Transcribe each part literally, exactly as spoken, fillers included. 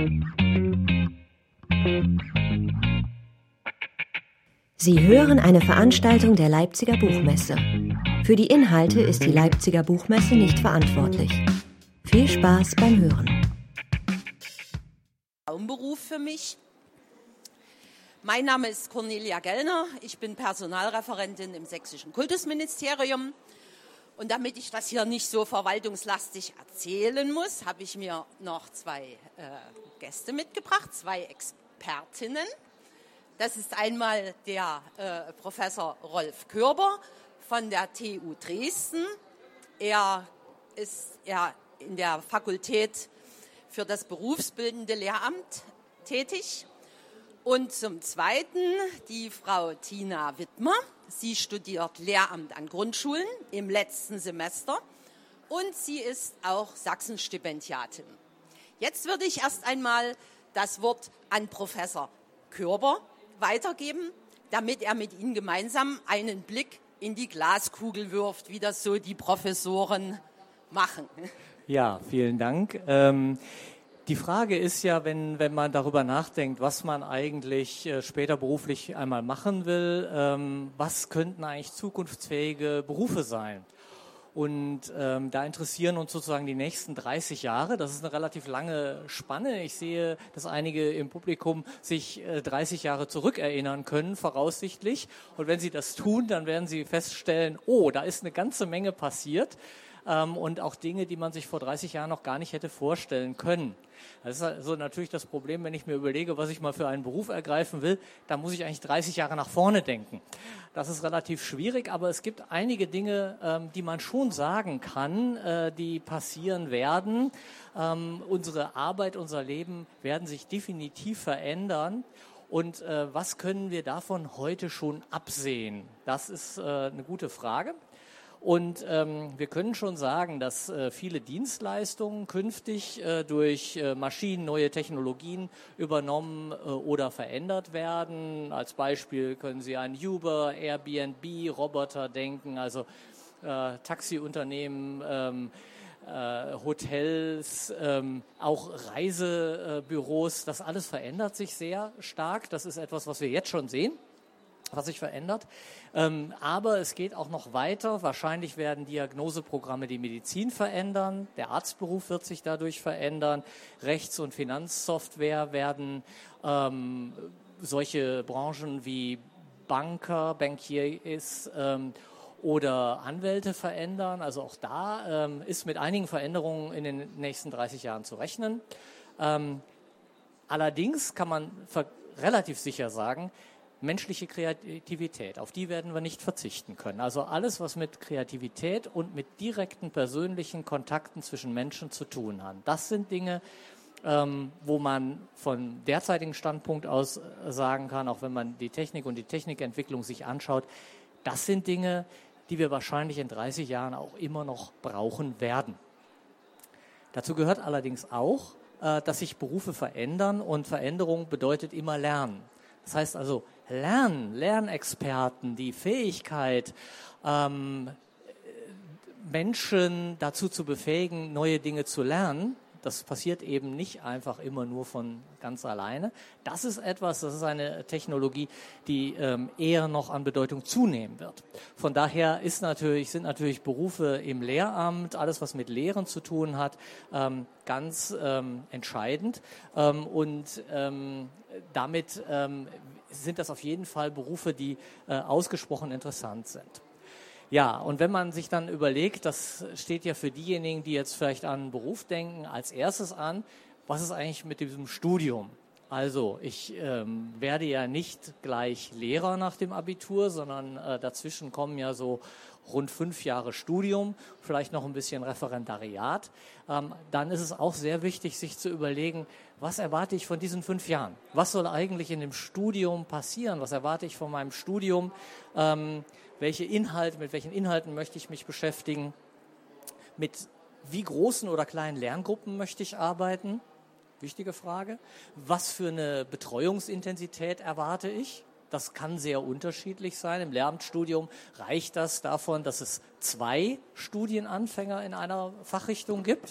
Sie hören eine Veranstaltung der Leipziger Buchmesse. Für die Inhalte ist die Leipziger Buchmesse nicht verantwortlich. Viel Spaß beim Hören. Traumberuf für mich. Mein Name ist Cornelia Gellner. Ich bin Personalreferentin im Sächsischen Kultusministerium. Und damit ich das hier nicht so verwaltungslastig erzählen muss, habe ich mir noch zwei äh, Gäste mitgebracht, zwei Expertinnen. Das ist einmal der äh, Professor Rolf Körber von der T U Dresden. Er ist ja in der Fakultät für das berufsbildende Lehramt tätig. Und zum Zweiten die Frau Tina Wittmer. Sie studiert Lehramt an Grundschulen im letzten Semester und sie ist auch Sachsen-Stipendiatin. Jetzt würde ich erst einmal das Wort an Professor Körber weitergeben, damit er mit Ihnen gemeinsam einen Blick in die Glaskugel wirft, wie das so die Professoren machen. Ja, vielen Dank. Ähm, die Frage ist ja, wenn, wenn man darüber nachdenkt, was man eigentlich äh, später beruflich einmal machen will, ähm, was könnten eigentlich zukunftsfähige Berufe sein? Und ähm, da interessieren uns sozusagen die nächsten dreißig Jahre. Das ist eine relativ lange Spanne. Ich sehe, dass einige im Publikum sich äh, dreißig Jahre zurückerinnern können, voraussichtlich. Und wenn sie das tun, dann werden sie feststellen, oh, da ist eine ganze Menge passiert. Ähm, und auch Dinge, die man sich vor dreißig Jahren noch gar nicht hätte vorstellen können. Das ist also natürlich das Problem, wenn ich mir überlege, was ich mal für einen Beruf ergreifen will, dann muss ich eigentlich dreißig Jahre nach vorne denken. Das ist relativ schwierig, aber es gibt einige Dinge, ähm, die man schon sagen kann, äh, die passieren werden. Ähm, unsere Arbeit, unser Leben werden sich definitiv verändern. Und äh, was können wir davon heute schon absehen? Das ist äh, eine gute Frage. Und ähm, wir können schon sagen, dass äh, viele Dienstleistungen künftig äh, durch äh, Maschinen, neue Technologien übernommen äh, oder verändert werden. Als Beispiel können Sie an Uber, Airbnb, Roboter denken, also äh, Taxiunternehmen, ähm, äh, Hotels, ähm, auch Reisebüros. Das alles verändert sich sehr stark. Das ist etwas, was wir jetzt schon sehen, was sich verändert. Ähm, aber es geht auch noch weiter. Wahrscheinlich werden Diagnoseprogramme die Medizin verändern. Der Arztberuf wird sich dadurch verändern. Rechts- und Finanzsoftware werden ähm, solche Branchen wie Banker, Bankiers ähm, oder Anwälte verändern. Also auch da ähm, ist mit einigen Veränderungen in den nächsten dreißig Jahren zu rechnen. Ähm, allerdings kann man ver- relativ sicher sagen, menschliche Kreativität, auf die werden wir nicht verzichten können. Also alles, was mit Kreativität und mit direkten persönlichen Kontakten zwischen Menschen zu tun hat. Das sind Dinge, ähm, wo man von derzeitigem Standpunkt aus sagen kann, auch wenn man die Technik und die Technikentwicklung sich anschaut, das sind Dinge, die wir wahrscheinlich in dreißig Jahren auch immer noch brauchen werden. Dazu gehört allerdings auch, äh, dass sich Berufe verändern und Veränderung bedeutet immer Lernen. Das heißt also, Lernen, Lernexperten, die Fähigkeit, ähm, Menschen dazu zu befähigen, neue Dinge zu lernen, das passiert eben nicht einfach immer nur von ganz alleine. Das ist etwas, das ist eine Technologie, die ähm, eher noch an Bedeutung zunehmen wird. Von daher ist natürlich, sind natürlich Berufe im Lehramt, alles was mit Lehren zu tun hat, ähm, ganz ähm, entscheidend. Ähm, und ähm, damit ähm, sind das auf jeden Fall Berufe, die äh, ausgesprochen interessant sind. Ja, und wenn man sich dann überlegt, das steht ja für diejenigen, die jetzt vielleicht an einen Beruf denken, als erstes an, was ist eigentlich mit diesem Studium? Also ich ähm, werde ja nicht gleich Lehrer nach dem Abitur, sondern äh, dazwischen kommen ja so rund fünf Jahre Studium, vielleicht noch ein bisschen Referendariat. Ähm, dann ist es auch sehr wichtig, sich zu überlegen, was erwarte ich von diesen fünf Jahren? Was soll eigentlich in dem Studium passieren? Was erwarte ich von meinem Studium? Ähm, welche Inhalte, mit welchen Inhalten möchte ich mich beschäftigen? Mit wie großen oder kleinen Lerngruppen möchte ich arbeiten? Wichtige Frage. Was für eine Betreuungsintensität erwarte ich? Das kann sehr unterschiedlich sein. Im Lehramtsstudium reicht das davon, dass es zwei Studienanfänger in einer Fachrichtung gibt,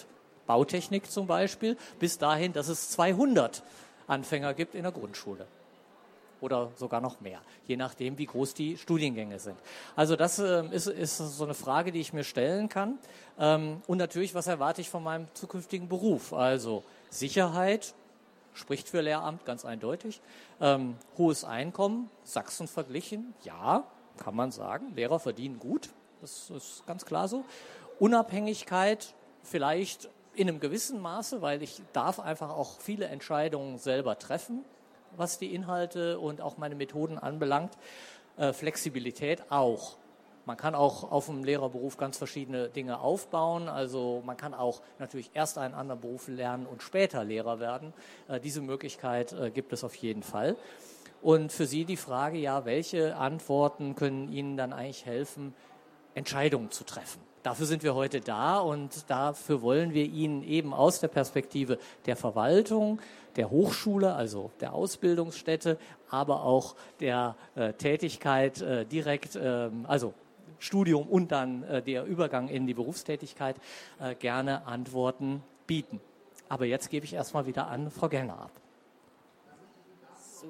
Bautechnik zum Beispiel, bis dahin, dass es zweihundert Anfänger gibt in der Grundschule. Oder sogar noch mehr, je nachdem, wie groß die Studiengänge sind. Also das äh, ist, ist so eine Frage, die ich mir stellen kann. Ähm, und natürlich, was erwarte ich von meinem zukünftigen Beruf? Also Sicherheit, spricht für Lehramt ganz eindeutig. Ähm, hohes Einkommen, Sachsen verglichen, ja, kann man sagen. Lehrer verdienen gut, das ist ganz klar so. Unabhängigkeit vielleicht in einem gewissen Maße, weil ich darf einfach auch viele Entscheidungen selber treffen, was die Inhalte und auch meine Methoden anbelangt. Äh, Flexibilität auch. Man kann auch auf dem Lehrerberuf ganz verschiedene Dinge aufbauen. Also man kann auch natürlich erst einen anderen Beruf lernen und später Lehrer werden. Äh, diese Möglichkeit äh, gibt es auf jeden Fall. Und für Sie die Frage, ja, welche Antworten können Ihnen dann eigentlich helfen, Entscheidungen zu treffen? Dafür sind wir heute da und dafür wollen wir Ihnen eben aus der Perspektive der Verwaltung, der Hochschule, also der Ausbildungsstätte, aber auch der äh, Tätigkeit äh, direkt, äh, also Studium und dann äh, der Übergang in die Berufstätigkeit, äh, gerne Antworten bieten. Aber jetzt gebe ich erstmal wieder an Frau Gellner ab. So.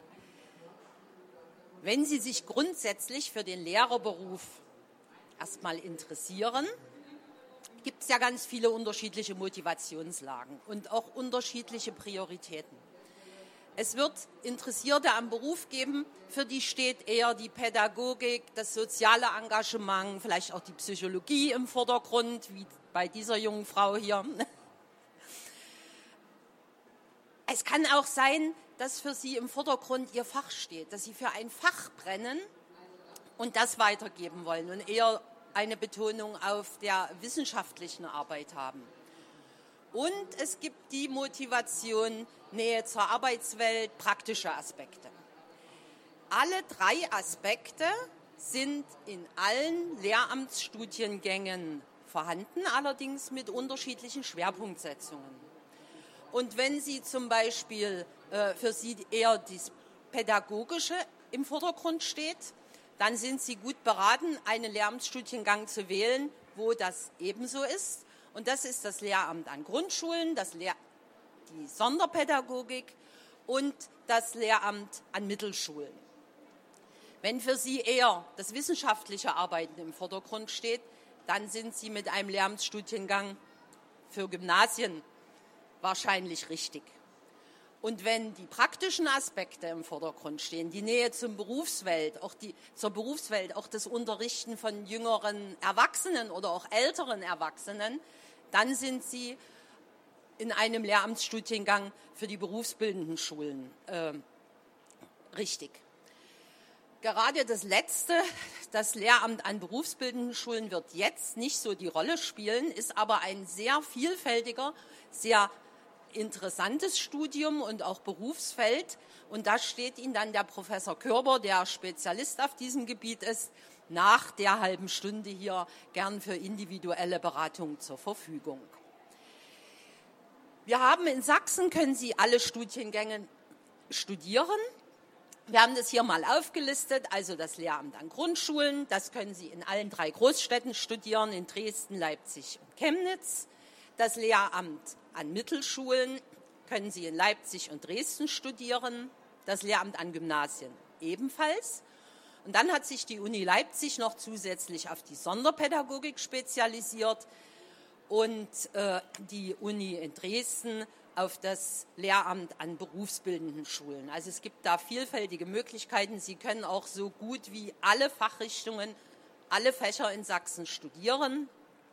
Wenn Sie sich grundsätzlich für den Lehrerberuf erstmal interessieren, gibt es ja ganz viele unterschiedliche Motivationslagen und auch unterschiedliche Prioritäten. Es wird Interessierte am Beruf geben, für die steht eher die Pädagogik, das soziale Engagement, vielleicht auch die Psychologie im Vordergrund, wie bei dieser jungen Frau hier. Es kann auch sein, dass für Sie im Vordergrund Ihr Fach steht, dass Sie für ein Fach brennen und das weitergeben wollen und eher eine Betonung auf der wissenschaftlichen Arbeit haben. Und es gibt die Motivation, Nähe zur Arbeitswelt, praktische Aspekte. Alle drei Aspekte sind in allen Lehramtsstudiengängen vorhanden, allerdings mit unterschiedlichen Schwerpunktsetzungen. Und wenn Sie zum Beispiel äh, für Sie eher das Pädagogische im Vordergrund steht, dann sind Sie gut beraten, einen Lehramtsstudiengang zu wählen, wo das ebenso ist. Und das ist das Lehramt an Grundschulen, das Lehr- die Sonderpädagogik und das Lehramt an Mittelschulen. Wenn für Sie eher das wissenschaftliche Arbeiten im Vordergrund steht, dann sind Sie mit einem Lehramtsstudiengang für Gymnasien wahrscheinlich richtig. Und wenn die praktischen Aspekte im Vordergrund stehen, die Nähe zum Berufswelt, auch die, zur Berufswelt, auch das Unterrichten von jüngeren Erwachsenen oder auch älteren Erwachsenen, dann sind Sie in einem Lehramtsstudiengang für die berufsbildenden Schulen äh, richtig. Gerade das Letzte, das Lehramt an berufsbildenden Schulen, wird jetzt nicht so die Rolle spielen, ist aber ein sehr vielfältiger, sehr interessantes Studium und auch Berufsfeld. Und da steht Ihnen dann der Professor Körber, der Spezialist auf diesem Gebiet ist, nach der halben Stunde hier gern für individuelle Beratung zur Verfügung. Wir haben in Sachsen, können Sie alle Studiengänge studieren. Wir haben das hier mal aufgelistet, also das Lehramt an Grundschulen, das können Sie in allen drei Großstädten studieren, in Dresden, Leipzig und Chemnitz. Das Lehramt an Mittelschulen können Sie in Leipzig und Dresden studieren, das Lehramt an Gymnasien ebenfalls. Und dann hat sich die Uni Leipzig noch zusätzlich auf die Sonderpädagogik spezialisiert und äh, die Uni in Dresden auf das Lehramt an berufsbildenden Schulen. Also es gibt da vielfältige Möglichkeiten. Sie können auch so gut wie alle Fachrichtungen, alle Fächer in Sachsen studieren.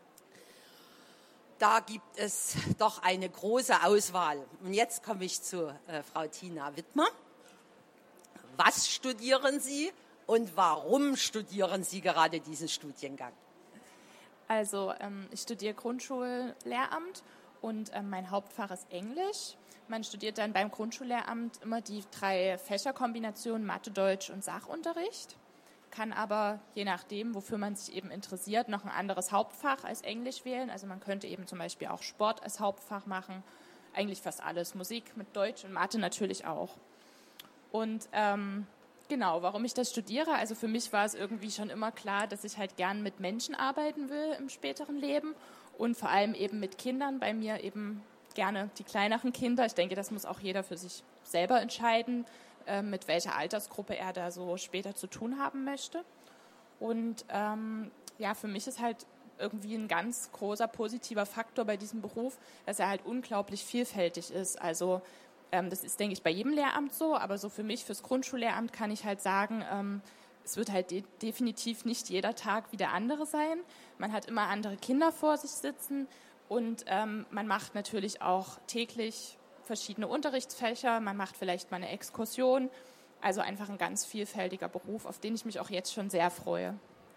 Da gibt es doch eine große Auswahl. Und jetzt komme ich zu äh, Frau Tina Wittmer. Was studieren Sie und warum studieren Sie gerade diesen Studiengang? Also ähm, ich studiere Grundschullehramt und ähm, mein Hauptfach ist Englisch. Man studiert dann beim Grundschullehramt immer die drei Fächerkombinationen Mathe, Deutsch und Sachunterricht. Kann aber, je nachdem, wofür man sich eben interessiert, noch ein anderes Hauptfach als Englisch wählen. Also man könnte eben zum Beispiel auch Sport als Hauptfach machen, eigentlich fast alles, Musik mit Deutsch und Mathe natürlich auch. Und ähm, genau, warum ich das studiere, also für mich war es irgendwie schon immer klar, dass ich halt gern mit Menschen arbeiten will im späteren Leben und vor allem eben mit Kindern, bei mir eben gerne die kleineren Kinder. Ich denke, das muss auch jeder für sich selber entscheiden, äh, mit welcher Altersgruppe er da so später zu tun haben möchte. Und ähm, ja, für mich ist halt irgendwie ein ganz großer positiver Faktor bei diesem Beruf, dass er halt unglaublich vielfältig ist. Also ähm, das ist, denke ich, bei jedem Lehramt so, aber so für mich, fürs Grundschullehramt kann ich halt sagen, ähm, es wird halt de- definitiv nicht jeder Tag wie der andere sein. Man hat immer andere Kinder vor sich sitzen und ähm, man macht natürlich auch täglich verschiedene Unterrichtsfächer, man macht vielleicht mal eine Exkursion, also einfach ein ganz vielfältiger Beruf, auf den ich mich auch jetzt schon sehr freue.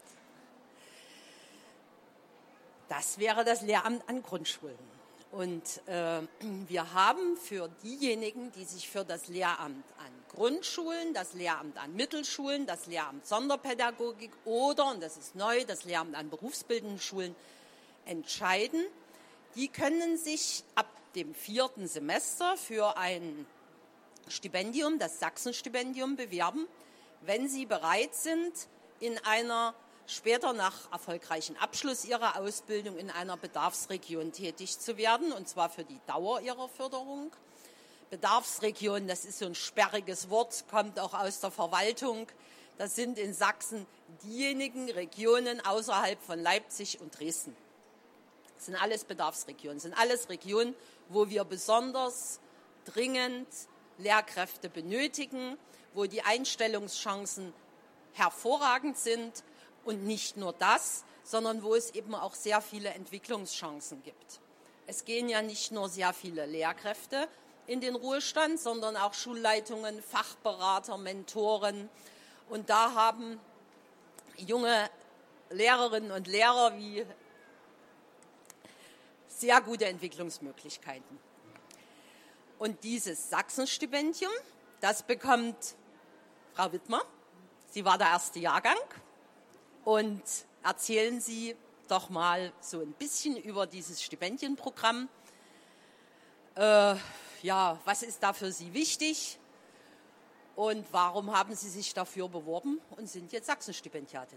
Das wäre das Lehramt an Grundschulen. Und äh, wir haben für diejenigen, die sich für das Lehramt an Grundschulen, das Lehramt an Mittelschulen, das Lehramt Sonderpädagogik oder, und das ist neu, das Lehramt an berufsbildenden Schulen entscheiden, die können sich ab dem vierten Semester für ein Stipendium, das Sachsenstipendium, bewerben, wenn sie bereit sind, in einer später nach erfolgreichem Abschluss ihrer Ausbildung in einer Bedarfsregion tätig zu werden, und zwar für die Dauer ihrer Förderung. Bedarfsregion, das ist so ein sperriges Wort, kommt auch aus der Verwaltung. Das sind in Sachsen diejenigen Regionen außerhalb von Leipzig und Dresden. Das sind alles Bedarfsregionen, das sind alles Regionen, wo wir besonders dringend Lehrkräfte benötigen, wo die Einstellungschancen hervorragend sind. Und nicht nur das, sondern wo es eben auch sehr viele Entwicklungschancen gibt. Es gehen ja nicht nur sehr viele Lehrkräfte in den Ruhestand, sondern auch Schulleitungen, Fachberater, Mentoren. Und da haben junge Lehrerinnen und Lehrer wie sehr gute Entwicklungsmöglichkeiten. Und dieses Sachsenstipendium, das bekommt Frau Wittmer. Sie war der erste Jahrgang. Und erzählen Sie doch mal so ein bisschen über dieses Stipendienprogramm. Äh, ja, was ist da für Sie wichtig und warum haben Sie sich dafür beworben und sind jetzt Sachsenstipendiatin?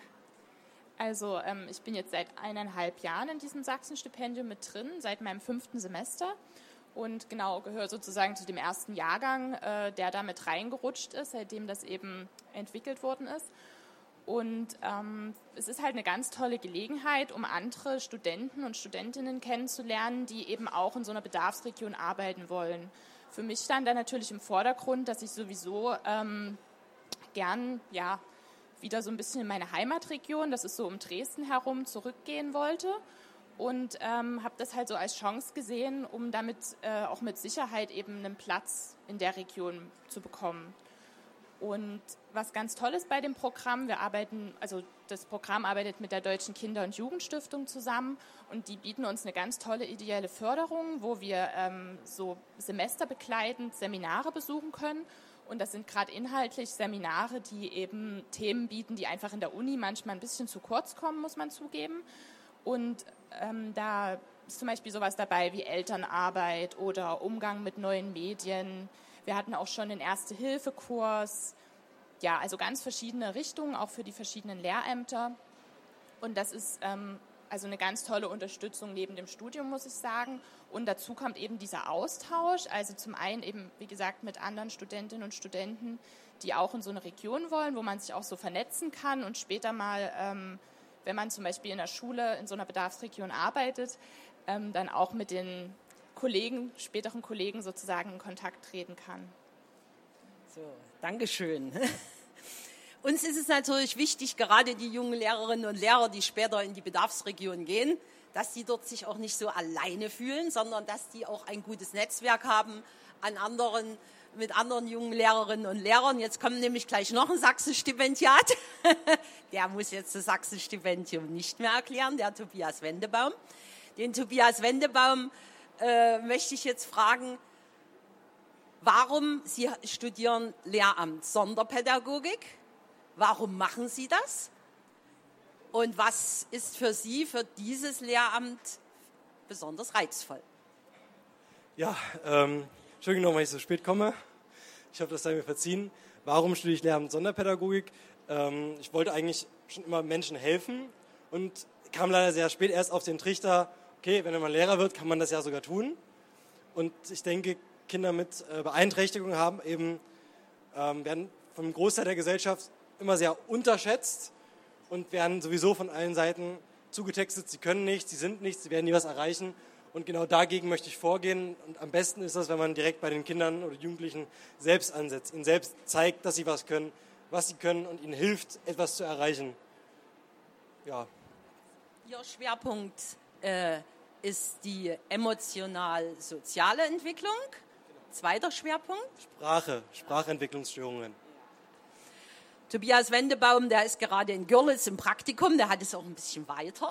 Also ähm, ich bin jetzt seit eineinhalb Jahren in diesem Sachsenstipendium mit drin, seit meinem fünften Semester. Und genau, gehöre sozusagen zu dem ersten Jahrgang, äh, der da mit reingerutscht ist, seitdem das eben entwickelt worden ist. Und ähm, es ist halt eine ganz tolle Gelegenheit, um andere Studenten und Studentinnen kennenzulernen, die eben auch in so einer Bedarfsregion arbeiten wollen. Für mich stand da natürlich im Vordergrund, dass ich sowieso ähm, gern ja, wieder so ein bisschen in meine Heimatregion, das ist so um Dresden herum, zurückgehen wollte. Und ähm, habe das halt so als Chance gesehen, um damit äh, auch mit Sicherheit eben einen Platz in der Region zu bekommen. Und was ganz toll ist bei dem Programm, wir arbeiten, also das Programm arbeitet mit der Deutschen Kinder- und Jugendstiftung zusammen und die bieten uns eine ganz tolle ideelle Förderung, wo wir ähm, so semesterbegleitend Seminare besuchen können. Und das sind gerade inhaltlich Seminare, die eben Themen bieten, die einfach in der Uni manchmal ein bisschen zu kurz kommen, muss man zugeben. Und ähm, da ist zum Beispiel sowas dabei wie Elternarbeit oder Umgang mit neuen Medien. Wir hatten auch schon den Erste-Hilfe-Kurs. Ja, also ganz verschiedene Richtungen, auch für die verschiedenen Lehrämter. Und das ist ähm, also eine ganz tolle Unterstützung neben dem Studium, muss ich sagen. Und dazu kommt eben dieser Austausch. Also zum einen eben, wie gesagt, mit anderen Studentinnen und Studenten, die auch in so eine Region wollen, wo man sich auch so vernetzen kann und später mal, ähm, wenn man zum Beispiel in der Schule in so einer Bedarfsregion arbeitet, ähm, dann auch mit den Kollegen, späteren Kollegen sozusagen in Kontakt treten kann. So, Dankeschön. Uns ist es natürlich wichtig, gerade die jungen Lehrerinnen und Lehrer, die später in die Bedarfsregion gehen, dass sie dort sich auch nicht so alleine fühlen, sondern dass die auch ein gutes Netzwerk haben an anderen, mit anderen jungen Lehrerinnen und Lehrern. Jetzt kommt nämlich gleich noch ein Sachsenstipendiat. Der muss jetzt das Sachsenstipendium nicht mehr erklären, der Tobias Wendebaum. Den Tobias Wendebaum äh, möchte ich jetzt fragen, warum Sie studieren Lehramt Sonderpädagogik? Warum machen Sie das? Und was ist für Sie, für dieses Lehramt besonders reizvoll? Ja, ähm, Entschuldigung, wenn ich so spät komme. Ich hoffe, das sei mir verziehen. Warum studiere ich Lehramt Sonderpädagogik? Ähm, ich wollte eigentlich schon immer Menschen helfen und kam leider sehr spät erst auf den Trichter, okay, wenn man Lehrer wird, kann man das ja sogar tun. Und ich denke, Kinder mit Beeinträchtigungen haben eben, ähm, werden vom Großteil der Gesellschaft immer sehr unterschätzt und werden sowieso von allen Seiten zugetextet, sie können nichts, sie sind nichts, sie werden nie was erreichen. Und genau dagegen möchte ich vorgehen. Und am besten ist das, wenn man direkt bei den Kindern oder Jugendlichen selbst ansetzt, ihnen selbst zeigt, dass sie was können, was sie können und ihnen hilft, etwas zu erreichen. Ja. Ihr Schwerpunkt äh, ist die emotional-soziale Entwicklung. Zweiter Schwerpunkt? Sprache, Sprachentwicklungsstörungen. Tobias Wendebaum, der ist gerade in Görlitz im Praktikum, der hat es auch ein bisschen weiter.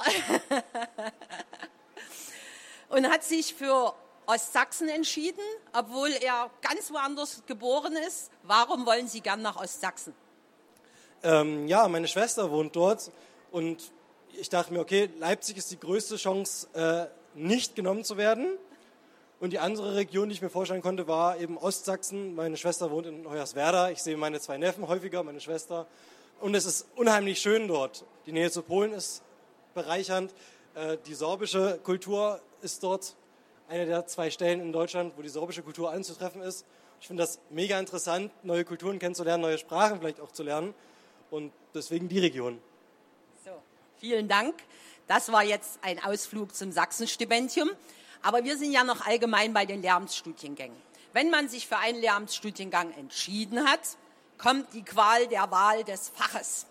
Und hat sich für Ostsachsen entschieden, obwohl er ganz woanders geboren ist. Warum wollen Sie gern nach Ostsachsen? Ähm, ja, meine Schwester wohnt dort und ich dachte mir, okay, Leipzig ist die größte Chance, äh, nicht genommen zu werden. Und die andere Region, die ich mir vorstellen konnte, war eben Ostsachsen. Meine Schwester wohnt in Hoyerswerda. Ich sehe meine zwei Neffen häufiger, meine Schwester. Und es ist unheimlich schön dort. Die Nähe zu Polen ist bereichernd. Äh, die sorbische Kultur ist dort eine der zwei Stellen in Deutschland, wo die sorbische Kultur anzutreffen ist. Ich finde das mega interessant, neue Kulturen kennenzulernen, neue Sprachen vielleicht auch zu lernen. Und deswegen die Region. So, vielen Dank. Das war jetzt ein Ausflug zum Sachsenstipendium. Aber wir sind ja noch allgemein bei den Lehramtsstudiengängen. Wenn man sich für einen Lehramtsstudiengang entschieden hat, kommt die Qual der Wahl des Faches.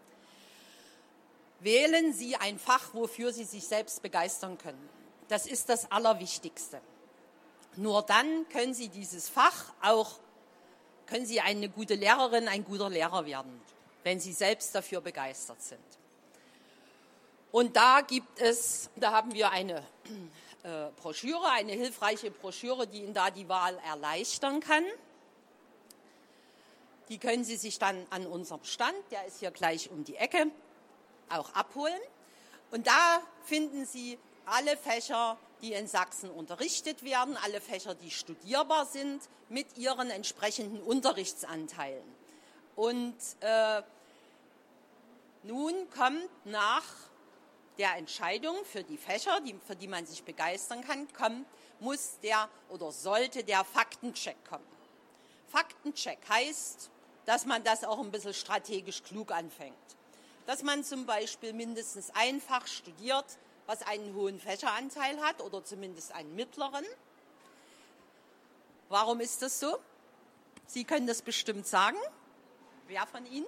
Wählen Sie ein Fach, wofür Sie sich selbst begeistern können. Das ist das Allerwichtigste. Nur dann können Sie dieses Fach auch, können Sie eine gute Lehrerin, ein guter Lehrer werden, wenn Sie selbst dafür begeistert sind. Und da gibt es, da haben wir eine äh, Broschüre, eine hilfreiche Broschüre, die Ihnen da die Wahl erleichtern kann. Die können Sie sich dann an unserem Stand, der ist hier gleich um die Ecke, auch abholen. Und da finden Sie alle Fächer, die in Sachsen unterrichtet werden, alle Fächer, die studierbar sind, mit ihren entsprechenden Unterrichtsanteilen. Und äh, nun kommt nach der Entscheidung für die Fächer, die, für die man sich begeistern kann, kommt, muss der oder sollte der Faktencheck kommen. Faktencheck heißt, dass man das auch ein bisschen strategisch klug anfängt. Dass man zum Beispiel mindestens ein Fach studiert, was einen hohen Fächeranteil hat oder zumindest einen mittleren. Warum ist das so? Sie können das bestimmt sagen. Wer von Ihnen?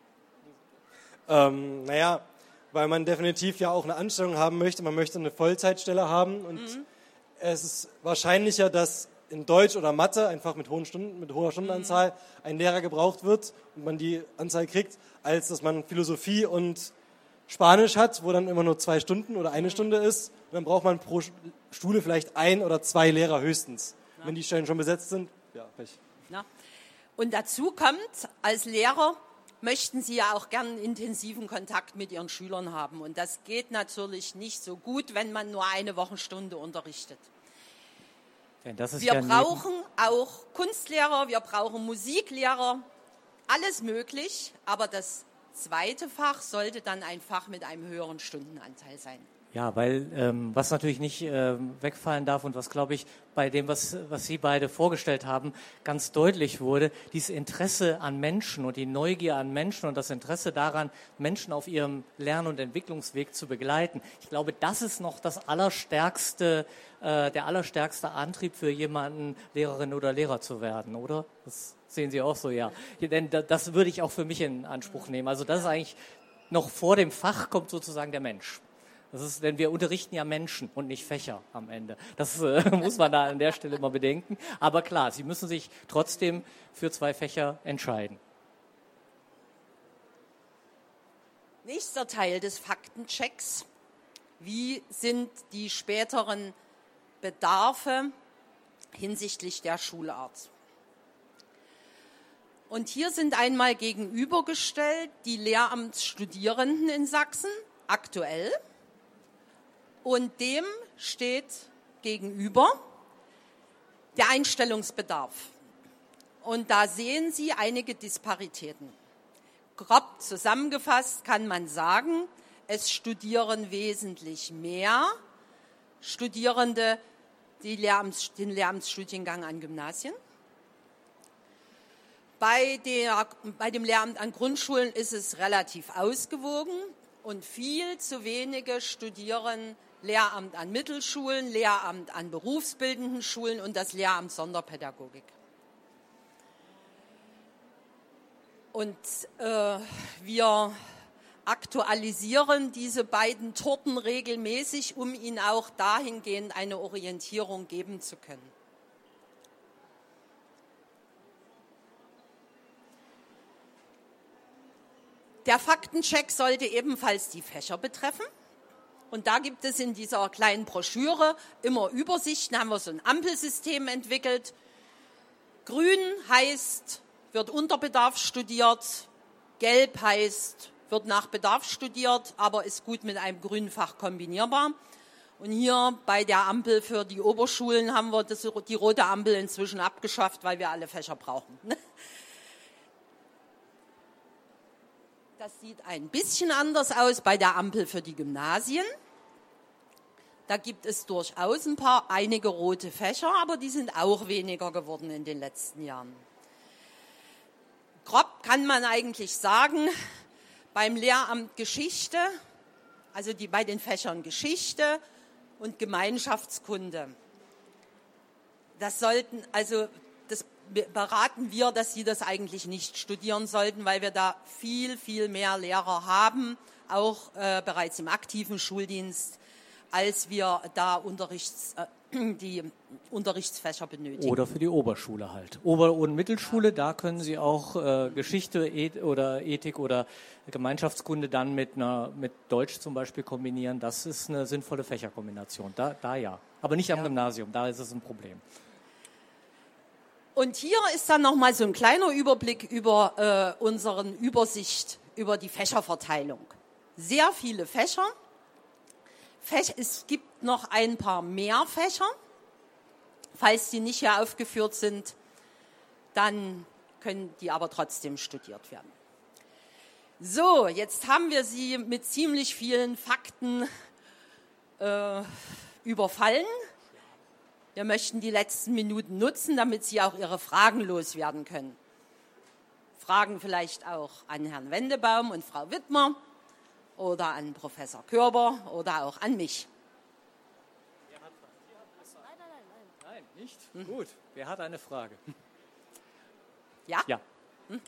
Ähm, naja, weil man definitiv ja auch eine Anstellung haben möchte. Man möchte eine Vollzeitstelle haben. Und mhm. es ist wahrscheinlicher, dass in Deutsch oder Mathe einfach mit hohen Stunden, mit hoher Stundenanzahl ein Lehrer gebraucht wird und man die Anzahl kriegt, als dass man Philosophie und Spanisch hat, wo dann immer nur zwei Stunden oder eine Stunde ist. Und dann braucht man pro Schule vielleicht ein oder zwei Lehrer höchstens. Ja. Wenn die Stellen schon besetzt sind, ja, Pech. Ja. Und dazu kommt, als Lehrer möchten Sie ja auch gern einen intensiven Kontakt mit Ihren Schülern haben. Und das geht natürlich nicht so gut, wenn man nur eine Wochenstunde unterrichtet. Denn das ist wir ja brauchen auch Kunstlehrer, wir brauchen Musiklehrer, alles möglich, aber das zweite Fach sollte dann ein Fach mit einem höheren Stundenanteil sein. Ja, weil ähm, was natürlich nicht ähm, wegfallen darf und was, glaube ich, bei dem, was, was Sie beide vorgestellt haben, ganz deutlich wurde, dieses Interesse an Menschen und die Neugier an Menschen und das Interesse daran, Menschen auf ihrem Lern- und Entwicklungsweg zu begleiten. Ich glaube, das ist noch das allerstärkste, äh, der allerstärkste Antrieb für jemanden, Lehrerin oder Lehrer zu werden, oder? Das sehen Sie auch so, ja. Denn das würde ich auch für mich in Anspruch nehmen. Also das ist eigentlich, noch vor dem Fach kommt sozusagen der Mensch. Das ist, denn wir unterrichten ja Menschen und nicht Fächer am Ende. Das äh, muss man da an der Stelle immer bedenken. Aber klar, Sie müssen sich trotzdem für zwei Fächer entscheiden. Nächster Teil des Faktenchecks. Wie sind die späteren Bedarfe hinsichtlich der Schulart? Und hier sind einmal gegenübergestellt die Lehramtsstudierenden in Sachsen, aktuell. Und dem steht gegenüber der Einstellungsbedarf. Und da sehen Sie einige Disparitäten. Grob zusammengefasst kann man sagen, es studieren wesentlich mehr Studierende die Lehramts, den Lehramtsstudiengang an Gymnasien. Bei, der, bei dem Lehramt an Grundschulen ist es relativ ausgewogen und viel zu wenige studieren Lehramt an Mittelschulen, Lehramt an berufsbildenden Schulen und das Lehramt Sonderpädagogik. Und äh, wir aktualisieren diese beiden Torten regelmäßig, um ihnen auch dahingehend eine Orientierung geben zu können. Der Faktencheck sollte ebenfalls die Fächer betreffen. Und da gibt es in dieser kleinen Broschüre immer Übersichten, da haben wir so ein Ampelsystem entwickelt. Grün heißt, wird unter Bedarf studiert, gelb heißt, wird nach Bedarf studiert, aber ist gut mit einem grünen Fach kombinierbar. Und hier bei der Ampel für die Oberschulen haben wir das, die rote Ampel inzwischen abgeschafft, weil wir alle Fächer brauchen. Das sieht ein bisschen anders aus bei der Ampel für die Gymnasien. Da gibt es durchaus ein paar, einige rote Fächer, aber die sind auch weniger geworden in den letzten Jahren. Grob kann man eigentlich sagen, beim Lehramt Geschichte, also die, bei den Fächern Geschichte und Gemeinschaftskunde, das sollten, also das beraten wir, dass sie das eigentlich nicht studieren sollten, weil wir da viel, viel mehr Lehrer haben, auch äh, bereits im aktiven Schuldienst, als wir da Unterrichts, äh, die Unterrichtsfächer benötigen. Oder für die Oberschule halt. Ober- und Mittelschule, da können Sie auch äh, Geschichte Eth- oder Ethik oder Gemeinschaftskunde dann mit, einer, mit Deutsch zum Beispiel kombinieren. Das ist eine sinnvolle Fächerkombination. Da, da ja. Aber nicht am ja. Gymnasium, da ist es ein Problem. Und hier ist dann nochmal so ein kleiner Überblick über äh, unseren Übersicht über die Fächerverteilung. Sehr viele Fächer. Fäch- es gibt noch ein paar mehr Fächer. Falls die nicht hier aufgeführt sind, dann können die aber trotzdem studiert werden. So, jetzt haben wir Sie mit ziemlich vielen Fakten äh, überfallen. Wir möchten die letzten Minuten nutzen, damit Sie auch Ihre Fragen loswerden können. Fragen vielleicht auch an Herrn Wendebaum und Frau Wittmer oder an Professor Körber oder auch an mich. Wer hat was? Nein, nein, nein, nein. Nein, nicht? Hm. Gut. Wer hat eine Frage? Ja? Ja. Hm?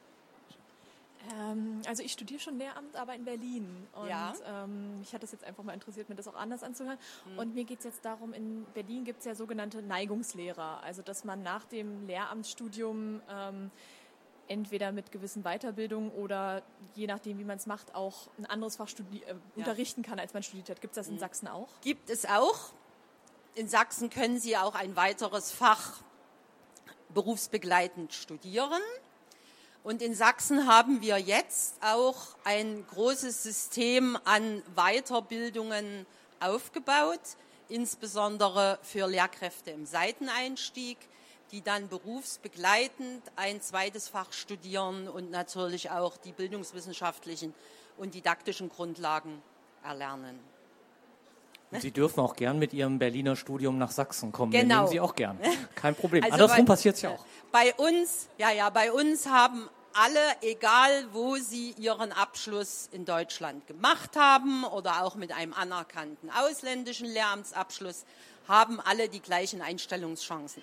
Ähm, also ich studiere schon Lehramt, aber in Berlin. Und ja. ähm, mich hat das jetzt einfach mal interessiert, mir das auch anders anzuhören. Hm. Und mir geht es jetzt darum, in Berlin gibt es ja sogenannte Neigungslehrer. Also dass man nach dem Lehramtsstudium ähm, entweder mit gewissen Weiterbildungen oder je nachdem, wie man es macht, auch ein anderes Fach studi- äh, ja. unterrichten kann, als man studiert hat. Gibt es das in hm. Sachsen auch? Gibt es auch. In Sachsen können Sie auch ein weiteres Fach berufsbegleitend studieren. Und in Sachsen haben wir jetzt auch ein großes System an Weiterbildungen aufgebaut, insbesondere für Lehrkräfte im Seiteneinstieg, die dann berufsbegleitend ein zweites Fach studieren und natürlich auch die bildungswissenschaftlichen und didaktischen Grundlagen erlernen. Und Sie dürfen auch gern mit Ihrem Berliner Studium nach Sachsen kommen. Genau. Wir nehmen Sie auch gern. Kein Problem. Also Andersrum passiert es ja auch. Bei uns, ja, ja, bei uns haben alle, egal wo sie ihren Abschluss in Deutschland gemacht haben oder auch mit einem anerkannten ausländischen Lehramtsabschluss, haben alle die gleichen Einstellungschancen.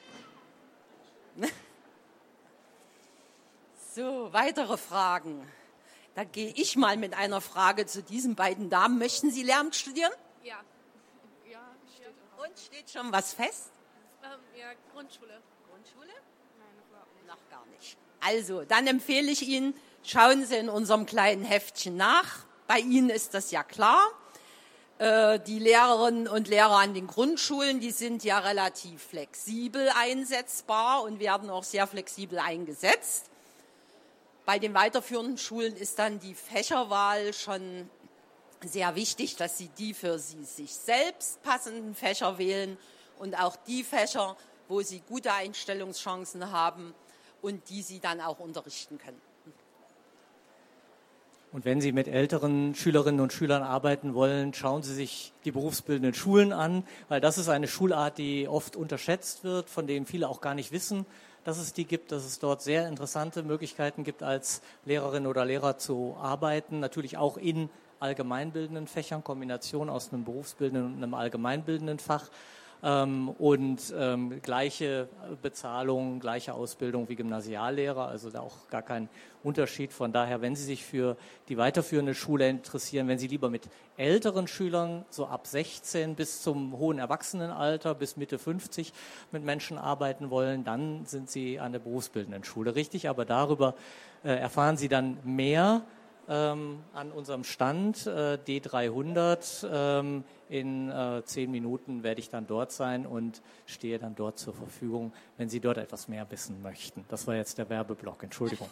So, weitere Fragen. Da gehe ich mal mit einer Frage zu diesen beiden Damen. Möchten Sie Lehramt studieren? Ja. Ja, steht auch. Und steht schon was fest? Ähm, ja, Grundschule. Grundschule? Nein, überhaupt nicht. Noch gar nicht. Also, dann empfehle ich Ihnen, schauen Sie in unserem kleinen Heftchen nach. Bei Ihnen ist das ja klar. Äh, die Lehrerinnen und Lehrer an den Grundschulen, die sind ja relativ flexibel einsetzbar und werden auch sehr flexibel eingesetzt. Bei den weiterführenden Schulen ist dann die Fächerwahl schon sehr wichtig, dass Sie die für Sie sich selbst passenden Fächer wählen und auch die Fächer, wo Sie gute Einstellungschancen haben und die Sie dann auch unterrichten können. Und wenn Sie mit älteren Schülerinnen und Schülern arbeiten wollen, schauen Sie sich die berufsbildenden Schulen an, weil das ist eine Schulart, die oft unterschätzt wird, von denen viele auch gar nicht wissen, dass es die gibt, dass es dort sehr interessante Möglichkeiten gibt, als Lehrerin oder Lehrer zu arbeiten, natürlich auch in allgemeinbildenden Fächern, Kombination aus einem berufsbildenden und einem allgemeinbildenden Fach. Ähm, und ähm, gleiche Bezahlung, gleiche Ausbildung wie Gymnasiallehrer, also da auch gar kein Unterschied. Von daher, wenn Sie sich für die weiterführende Schule interessieren, wenn Sie lieber mit älteren Schülern, so ab sechzehn bis zum hohen Erwachsenenalter, bis Mitte fünfzig mit Menschen arbeiten wollen, dann sind Sie an der berufsbildenden Schule richtig. Aber darüber äh, erfahren Sie dann mehr ähm, an unserem Stand äh, D dreihundert. Ähm, In äh, zehn Minuten werde ich dann dort sein und stehe dann dort zur Verfügung, wenn Sie dort etwas mehr wissen möchten. Das war jetzt der Werbeblock, Entschuldigung.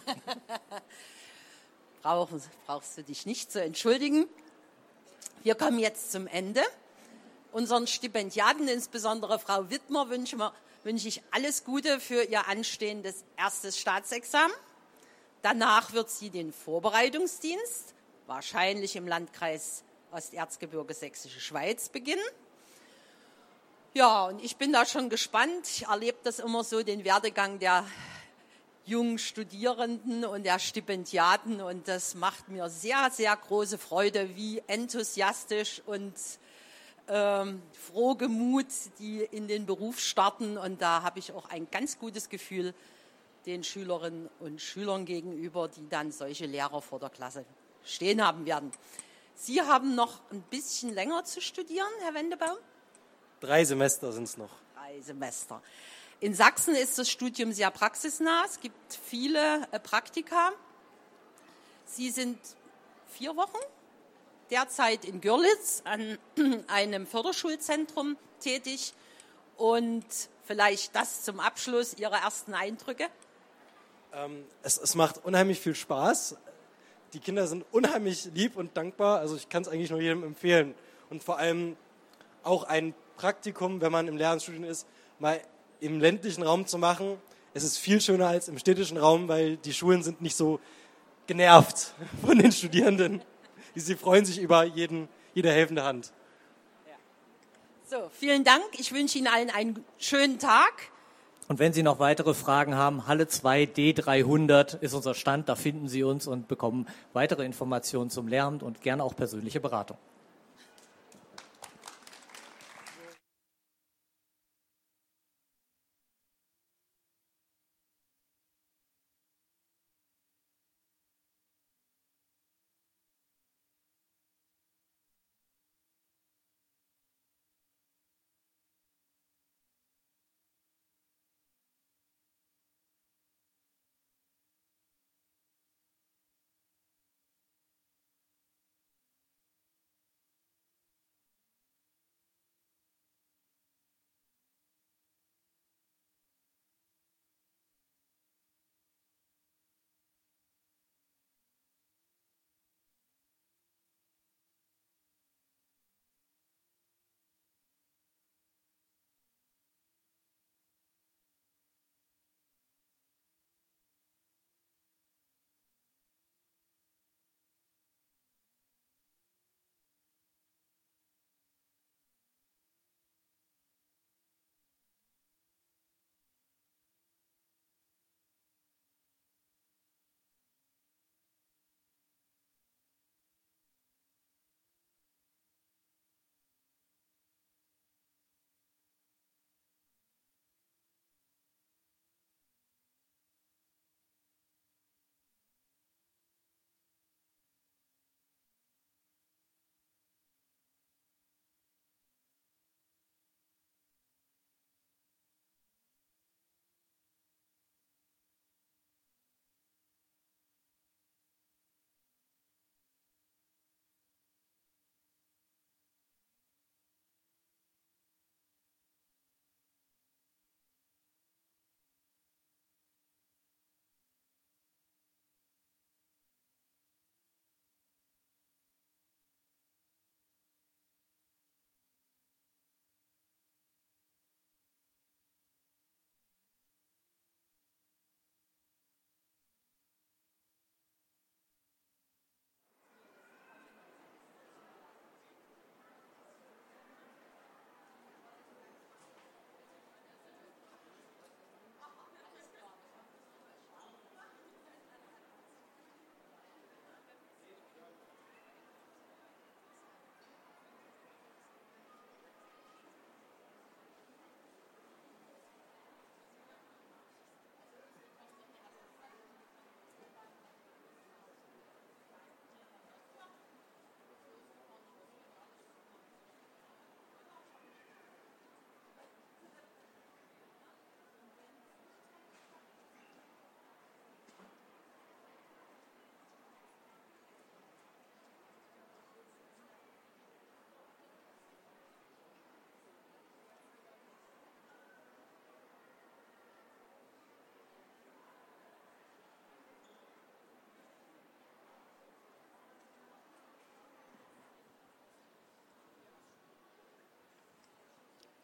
Brauchst, brauchst du dich nicht zu entschuldigen. Wir kommen jetzt zum Ende. Unseren Stipendiaten, insbesondere Frau Wittmer, wünsche, wünsche ich alles Gute für ihr anstehendes erstes Staatsexamen. Danach wird sie den Vorbereitungsdienst, wahrscheinlich im Landkreis Osterzgebirge, Sächsische Schweiz, beginnen. Ja, und ich bin da schon gespannt. Ich erlebe das immer so, den Werdegang der jungen Studierenden und der Stipendiaten. Und das macht mir sehr, sehr große Freude, wie enthusiastisch und ähm, frohgemut die in den Beruf starten. Und da habe ich auch ein ganz gutes Gefühl den Schülerinnen und Schülern gegenüber, die dann solche Lehrer vor der Klasse stehen haben werden. Sie haben noch ein bisschen länger zu studieren, Herr Wendebaum? Drei Semester sind es noch. Drei Semester. In Sachsen ist das Studium sehr praxisnah. Es gibt viele äh, Praktika. Sie sind vier Wochen derzeit in Görlitz an einem Förderschulzentrum tätig. Und vielleicht das zum Abschluss, Ihre ersten Eindrücke? Ähm, es, es macht unheimlich viel Spaß. Die Kinder sind unheimlich lieb und dankbar. Also ich kann es eigentlich nur jedem empfehlen. Und vor allem auch ein Praktikum, wenn man im Lehramtsstudium ist, mal im ländlichen Raum zu machen. Es ist viel schöner als im städtischen Raum, weil die Schulen sind nicht so genervt von den Studierenden. Sie freuen sich über jeden, jede helfende Hand. So, vielen Dank. Ich wünsche Ihnen allen einen schönen Tag. Und wenn Sie noch weitere Fragen haben, Halle zwei D dreihundert ist unser Stand, da finden Sie uns und bekommen weitere Informationen zum Lehramt und gerne auch persönliche Beratung.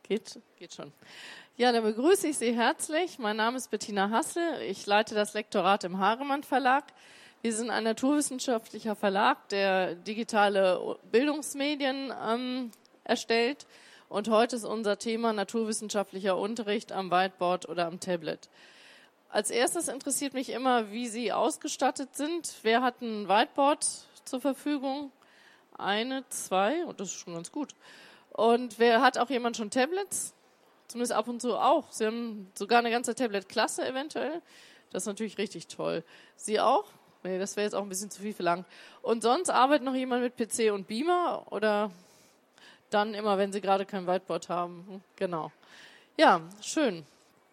Geht, geht schon. Ja, dann begrüße ich Sie herzlich. Mein Name ist Bettina Hassel. Ich leite das Lektorat im Haremann Verlag. Wir sind ein naturwissenschaftlicher Verlag, der digitale Bildungsmedien ähm, erstellt. Und heute ist unser Thema naturwissenschaftlicher Unterricht am Whiteboard oder am Tablet. Als erstes interessiert mich immer, wie Sie ausgestattet sind. Wer hat ein Whiteboard zur Verfügung? Eine, zwei, und das ist schon ganz gut. Und wer hat auch jemand schon Tablets? Zumindest ab und zu auch. Sie haben sogar eine ganze Tablet-Klasse eventuell. Das ist natürlich richtig toll. Sie auch? Nee, das wäre jetzt auch ein bisschen zu viel verlangt. Und sonst arbeitet noch jemand mit P C und Beamer? Oder dann immer, wenn Sie gerade kein Whiteboard haben? Genau. Ja, schön.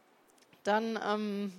Dann ähm,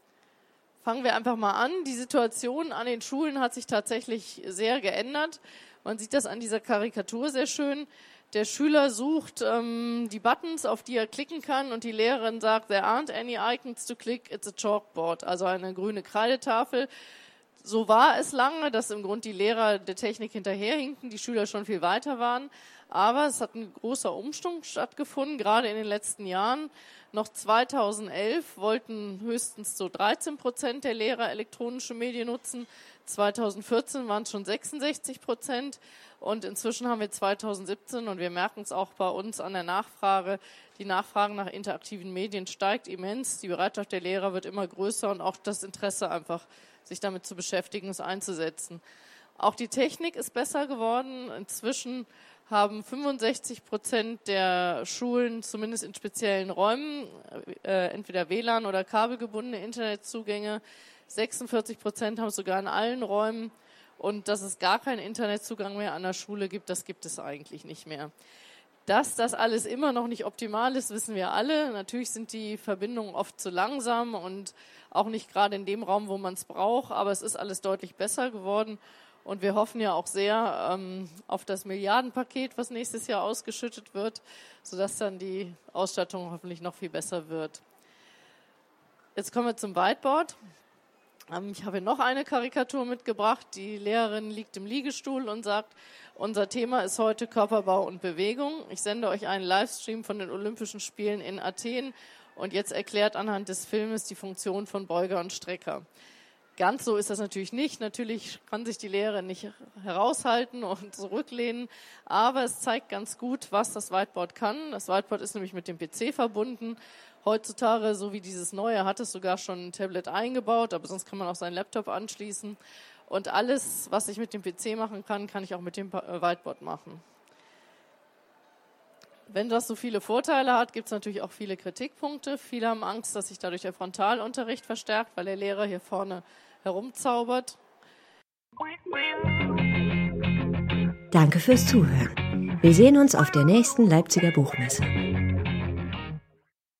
fangen wir einfach mal an. Die Situation an den Schulen hat sich tatsächlich sehr geändert. Man sieht das an dieser Karikatur sehr schön. Der Schüler sucht ähm, die Buttons, auf die er klicken kann, und die Lehrerin sagt, there aren't any icons to click, it's a chalkboard, also eine grüne Kreidetafel. So war es lange, dass im Grunde die Lehrer der Technik hinterherhinkten, die Schüler schon viel weiter waren. Aber es hat ein großer Umsturz stattgefunden, gerade in den letzten Jahren. Noch zweitausendelf wollten höchstens so dreizehn Prozent der Lehrer elektronische Medien nutzen. zweitausendvierzehn waren es schon sechsundsechzig Prozent. Und inzwischen haben wir zweitausendsiebzehn, und wir merken es auch bei uns an der Nachfrage, die Nachfrage nach interaktiven Medien steigt immens. Die Bereitschaft der Lehrer wird immer größer und auch das Interesse einfach, sich damit zu beschäftigen, es einzusetzen. Auch die Technik ist besser geworden. Inzwischen haben fünfundsechzig Prozent der Schulen, zumindest in speziellen Räumen, äh, entweder W L A N oder kabelgebundene Internetzugänge. sechsundvierzig Prozent haben es sogar in allen Räumen. Und dass es gar keinen Internetzugang mehr an der Schule gibt, das gibt es eigentlich nicht mehr. Dass das alles immer noch nicht optimal ist, wissen wir alle. Natürlich sind die Verbindungen oft zu langsam und auch nicht gerade in dem Raum, wo man es braucht. Aber es ist alles deutlich besser geworden. Und wir hoffen ja auch sehr ähm, auf das Milliardenpaket, was nächstes Jahr ausgeschüttet wird, sodass dann die Ausstattung hoffentlich noch viel besser wird. Jetzt kommen wir zum Whiteboard. Ähm, ich habe noch eine Karikatur mitgebracht. Die Lehrerin liegt im Liegestuhl und sagt, unser Thema ist heute Körperbau und Bewegung. Ich sende euch einen Livestream von den Olympischen Spielen in Athen und jetzt erklärt anhand des Filmes die Funktion von Beuger und Strecker. Ganz so ist das natürlich nicht. Natürlich kann sich die Lehrerin nicht heraushalten und zurücklehnen, aber es zeigt ganz gut, was das Whiteboard kann. Das Whiteboard ist nämlich mit dem P C verbunden. Heutzutage, so wie dieses neue, hat es sogar schon ein Tablet eingebaut, aber sonst kann man auch seinen Laptop anschließen. Und alles, was ich mit dem P C machen kann, kann ich auch mit dem Whiteboard machen. Wenn das so viele Vorteile hat, gibt es natürlich auch viele Kritikpunkte. Viele haben Angst, dass sich dadurch der Frontalunterricht verstärkt, weil der Lehrer hier vorne herumzaubert. Danke fürs Zuhören. Wir sehen uns auf der nächsten Leipziger Buchmesse.